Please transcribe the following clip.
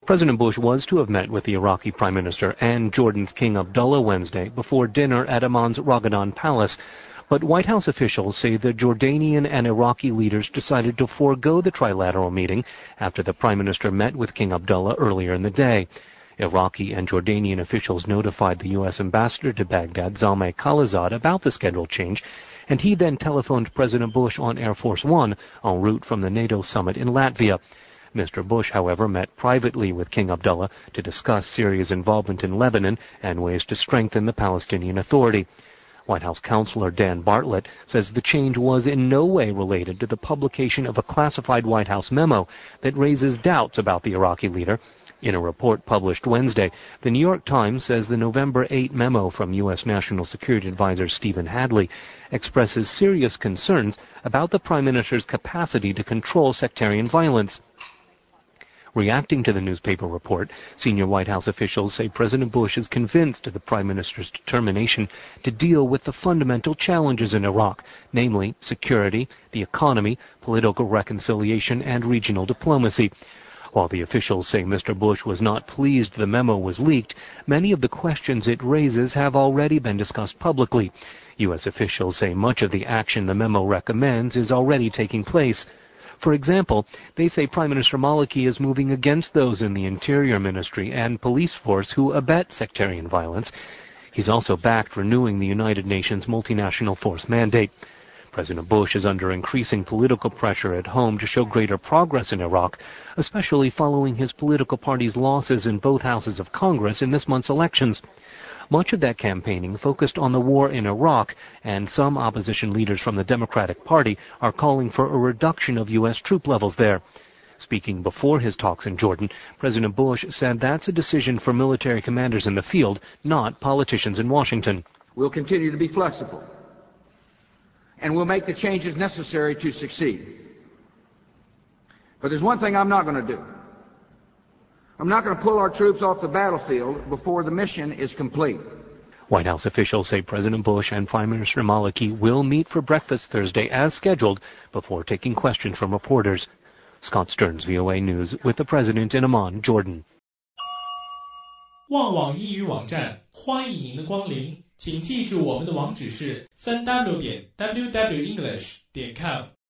President Bush was to have met with the Iraqi Prime Minister and Jordan's King Abdullah Wednesday before dinner at Amman's Ragadan Palace. But White House officials say the Jordanian and Iraqi leaders decided to forego the trilateral meeting after the Prime Minister met with King Abdullah earlier in the day. Iraqi and Jordanian officials notified the U.S. ambassador to Baghdad, Zalmay Khalilzad, about the schedule change, and he then telephoned President Bush on Air Force One en route from the NATO summit in Latvia. Mr. Bush, however, met privately with King Abdullah to discuss Syria's involvement in Lebanon and ways to strengthen the Palestinian Authority. White House counselor Dan Bartlett says the change was in no way related to the publication of a classified White House memo that raises doubts about the Iraqi leader. In a report published Wednesday, the New York Times says the November 8 memo from U.S. National Security Advisor Stephen Hadley expresses serious concerns about the Prime Minister's capacity to control sectarian violence. Reacting to the newspaper report, senior White House officials say President Bush is convinced of the Prime Minister's determination to deal with the fundamental challenges in Iraq, namely security, the economy, political reconciliation, and regional diplomacy. While the officials say Mr. Bush was not pleased the memo was leaked, many of the questions it raises have already been discussed publicly. U.S. officials say much of the action the memo recommends is already taking place. For example, they say Prime Minister Maliki is moving against those in the Interior Ministry and police force who abet sectarian violence. He's also backed renewing the United Nations multinational force mandate. President Bush is under increasing political pressure at home to show greater progress in Iraq, especially following his political party's losses in both houses of Congress in this month's elections. Much of that campaigning focused on the war in Iraq, and some opposition leaders from the Democratic Party are calling for a reduction of U.S. troop levels there. Speaking before his talks in Jordan, President Bush said that's a decision for military commanders in the field, not politicians in Washington. We'll continue to be flexible, and we'll make the changes necessary to succeed. But there's one thing I'm not going to do. I'm not going to pull our troops off the battlefield before the mission is complete. White House officials say President Bush and Prime Minister Maliki will meet for breakfast Thursday as scheduled before taking questions from reporters. Scott Stearns, VOA News, with the President in Amman, Jordan. 旺网英语网站，欢迎您的光临，请记住我们的网址是 3w.wwenglish.com